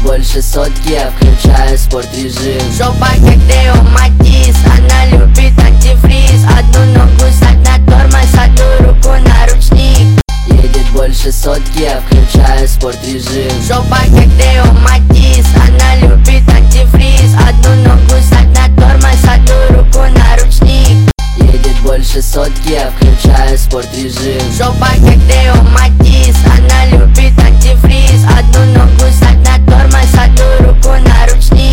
больше сотки, я включаю спорт-режим. Жопа как Део Матис, она любит антифриз. Одну ногу ставь на тормоз, одну руку на ручник. Едет больше сотки, я включаю спорт-режим. Жопа как Део Матис, она любит антифриз. Одну ногу ставь на тормоз, одну руку на ручник. Едет больше сотки, я включаю спорт-режим. Жопа как Део Матис, она любит антифриз. Одну ногу ставь на тормоз, одну руку на ручник.